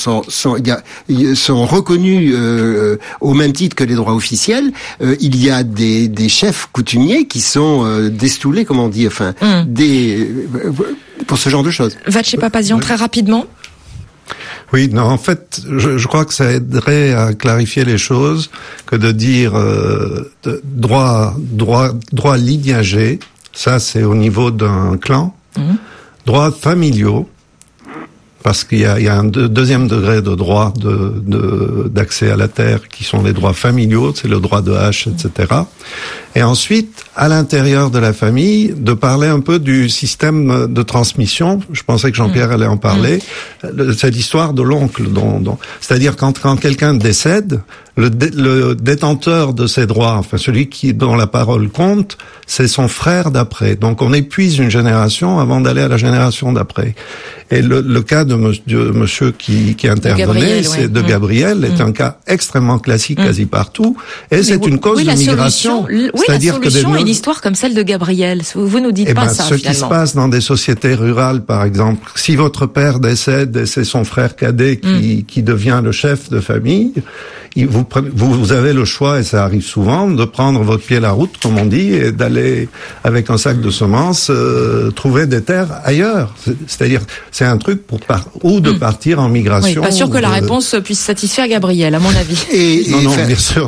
Speaker 3: reconnus au même titre que les droits officiels, il y a des chefs coutumiers qui sont destoulés, comme on dit, enfin, pour ce genre de choses.
Speaker 2: Vatché Papazian, très rapidement.
Speaker 8: Oui, non, en fait, je crois que ça aiderait à clarifier les choses que de dire droit lignagé, ça c'est au niveau d'un clan, droits familiaux, parce qu'il y a un deuxième degré de droit d'accès à la terre qui sont les droits familiaux, c'est le droit de hache, etc. Et ensuite, à l'intérieur de la famille, de parler un peu du système de transmission. Je pensais que Jean-Pierre allait en parler. C'est l'histoire de l'oncle. C'est-à-dire quand quelqu'un décède, le détenteur de ses droits, enfin celui dont la parole compte, c'est son frère d'après. Donc on épuise une génération avant d'aller à la génération d'après. Et le cas de monsieur qui intervenait, Gabriel, est un cas extrêmement classique quasi partout. Et c'est une cause de migration.
Speaker 2: C'est-à-dire la solution est une histoire comme celle de Gabriel. Vous nous dites pas ça,
Speaker 8: ce qui se passe dans des sociétés rurales, par exemple, si votre père décède et c'est son frère cadet qui devient le chef de famille, vous avez le choix, et ça arrive souvent, de prendre votre pied à la route, comme on dit, et d'aller avec un sac de semences trouver des terres ailleurs. C'est-à-dire, c'est un truc ou de partir en migration.
Speaker 2: Oui, pas sûr que la réponse puisse satisfaire Gabriel, à mon avis.
Speaker 8: Non, bien sûr.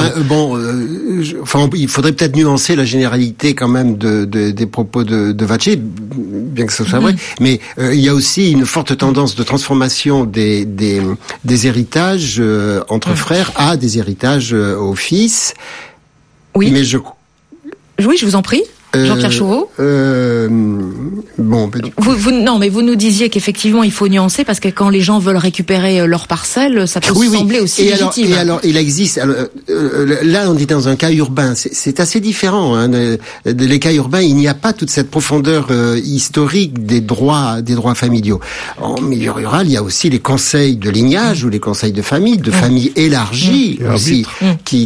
Speaker 3: Il faudrait peut-être nuancer la généralité quand même des propos de Vatché, bien que ce soit vrai. Mais il y a aussi une forte tendance de transformation des héritages entre frères à des héritages aux fils.
Speaker 2: Oui. Mais oui, je vous en prie. Jean-Pierre Chauveau. Vous nous disiez qu'effectivement il faut nuancer parce que quand les gens veulent récupérer leur parcelle, ça peut sembler aussi légitime.
Speaker 3: Alors, il existe. Là, on est dans un cas urbain. C'est assez différent. Les cas urbains, il n'y a pas toute cette profondeur historique des droits familiaux. En milieu rural, il y a aussi les conseils de lignage ou les conseils de famille élargie aussi, qui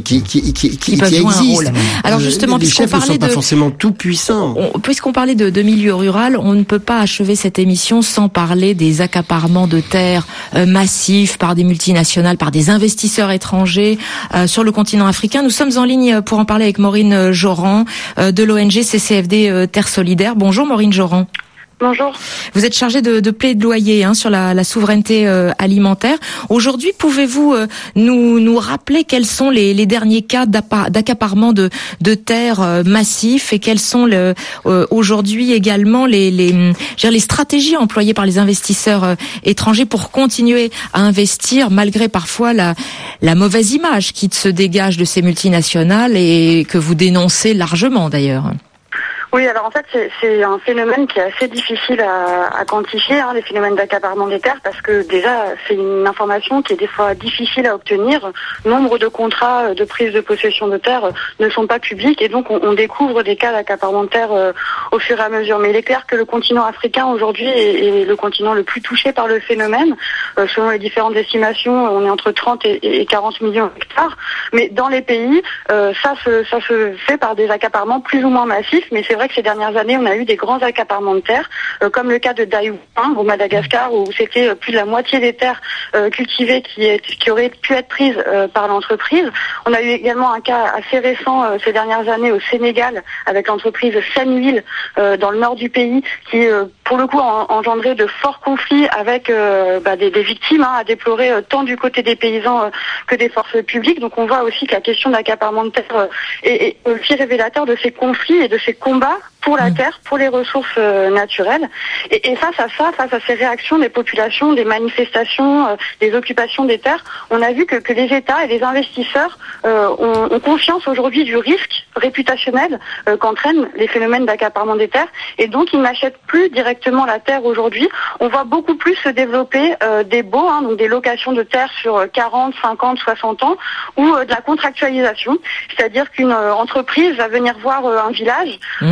Speaker 3: existent.
Speaker 2: Alors justement,
Speaker 3: les chefs ne sont pas forcément tout puissant.
Speaker 2: Puisqu'on parlait de milieu rural, on ne peut pas achever cette émission sans parler des accaparements de terres massifs par des multinationales, par des investisseurs étrangers sur le continent africain. Nous sommes en ligne pour en parler avec Maureen Joran de l'ONG CCFD Terre Solidaire. Bonjour Maureen Joran.
Speaker 12: Bonjour.
Speaker 2: Vous êtes chargée de plaidoyer sur la souveraineté alimentaire. Aujourd'hui, pouvez-vous nous rappeler quels sont les derniers cas d'accaparement de terres massifs et quelles sont aujourd'hui également les stratégies employées par les investisseurs étrangers pour continuer à investir malgré parfois la mauvaise image qui se dégage de ces multinationales et que vous dénoncez largement d'ailleurs?
Speaker 12: Oui, alors en fait, c'est un phénomène qui est assez difficile à quantifier, les phénomènes d'accaparement des terres, parce que déjà, c'est une information qui est des fois difficile à obtenir. Nombre de contrats de prise de possession de terres ne sont pas publics, et donc on découvre des cas d'accaparement de terres au fur et à mesure. Mais il est clair que le continent africain aujourd'hui est le continent le plus touché par le phénomène. Selon les différentes estimations, on est entre 30 et 40 millions d'hectares. Mais dans les pays, ça se fait par des accaparements plus ou moins massifs, mais c'est vrai que ces dernières années, on a eu des grands accaparements de terres, comme le cas de Daïou au Madagascar, où c'était plus de la moitié des terres cultivées qui auraient pu être prises par l'entreprise. On a eu également un cas assez récent ces dernières années au Sénégal, avec l'entreprise Seine-Huile dans le nord du pays, qui pour le coup a engendré de forts conflits avec des victimes à déplorer tant du côté des paysans que des forces publiques. Donc on voit aussi que la question de l'accaparement de terres est aussi révélateur de ces conflits et de ces combats pour la terre, pour les ressources naturelles. Et face à ces réactions des populations, des manifestations, des occupations des terres, on a vu que les États et les investisseurs ont conscience aujourd'hui du risque réputationnel qu'entraînent les phénomènes d'accaparement des terres, et donc ils n'achètent plus directement la terre aujourd'hui. On voit beaucoup plus se développer des baux, donc des locations de terres sur 40, 50, 60 ans, ou de la contractualisation, c'est-à-dire qu'une entreprise va venir voir un village en leur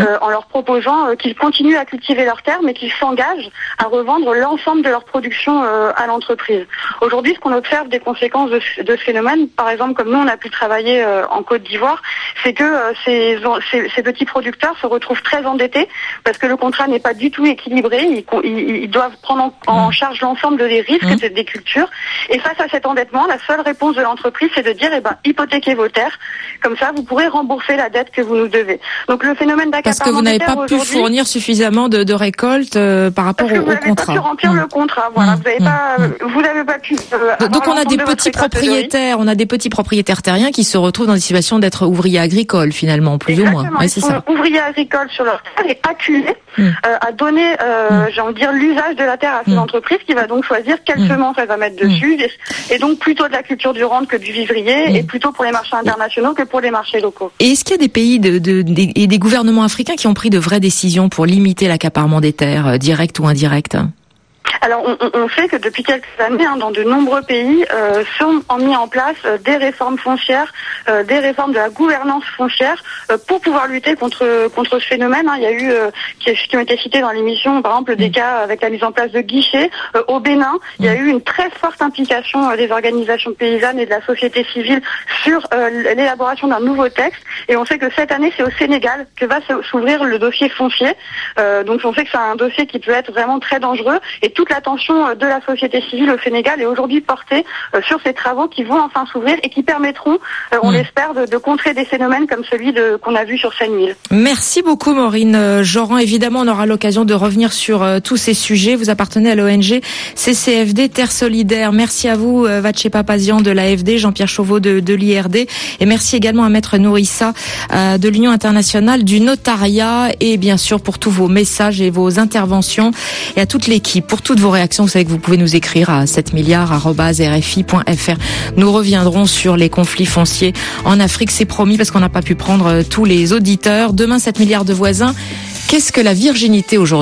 Speaker 12: leur proposant qu'ils continuent à cultiver leurs terres, mais qu'ils s'engagent à revendre l'ensemble de leur production à l'entreprise. Aujourd'hui, ce qu'on observe des conséquences de ce phénomène, par exemple, comme nous on a pu travailler en Côte d'Ivoire, c'est que ces petits producteurs se retrouvent très endettés parce que le contrat n'est pas du tout équilibré. Ils doivent prendre en charge l'ensemble des risques des cultures. Et face à cet endettement, la seule réponse de l'entreprise, c'est de dire, hypothéquez vos terres. Comme ça, vous pourrez rembourser la dette que vous nous devez. Donc le phénomène d'accaparement
Speaker 2: parce que vous n'avez pas pu fournir suffisamment de récoltes par rapport au contrat.
Speaker 12: Vous n'avez pas pu remplir le contrat. Voilà, vous n'avez pas pu.
Speaker 2: Donc on a des petits propriétaires terriens qui se retrouvent dans des situations d'être ouvriers agricoles finalement, plus ou moins.
Speaker 12: Ouais, c'est ça. Ouvriers agricoles sur leur terre et acculés à donner, j'ai envie de dire, l'usage de la terre à ces entreprises qui va donc choisir quelle semence elle va mettre dessus, et donc plutôt de la culture durable que du vivrier, et plutôt pour les marchés internationaux que pour les marchés locaux.
Speaker 2: Et est-ce qu'il y a des pays et des gouvernements africains qui ont pris de vraies décisions pour limiter l'accaparement des terres, direct ou indirect?
Speaker 12: Alors, on sait que depuis quelques années, dans de nombreux pays, sont mis en place des réformes foncières, des réformes de la gouvernance foncière pour pouvoir lutter contre ce phénomène. Il y a eu, qui ont été cités dans l'émission, par exemple, des cas avec la mise en place de guichets. Au Bénin, il y a eu une très forte implication des organisations paysannes et de la société civile sur l'élaboration d'un nouveau texte. Et on sait que cette année, c'est au Sénégal que va s'ouvrir le dossier foncier. Donc, on sait que c'est un dossier qui peut être vraiment très dangereux. Et toute l'attention de la société civile au Sénégal est aujourd'hui portée sur ces travaux qui vont enfin s'ouvrir et qui permettront, on l'espère, de contrer des phénomènes comme celui qu'on a vu sur Seine-Huile.
Speaker 2: Merci beaucoup Maureen Joran. Évidemment, on aura l'occasion de revenir sur tous ces sujets. Vous appartenez à l'ONG CCFD Terre Solidaire. Merci à vous, Vatché Papazian de l'AFD, Jean-Pierre Chauveau de l'IRD. Et merci également à Maître Nourissa de l'Union internationale du notariat. Et bien sûr, pour tous vos messages et vos interventions. Et à toute l'équipe, pour toutes vos réactions, vous savez que vous pouvez nous écrire à 7milliards@rfi.fr. Nous reviendrons sur les conflits fonciers en Afrique, c'est promis, parce qu'on n'a pas pu prendre tous les auditeurs. Demain, 7 milliards de voisins. Qu'est-ce que la virginité aujourd'hui ?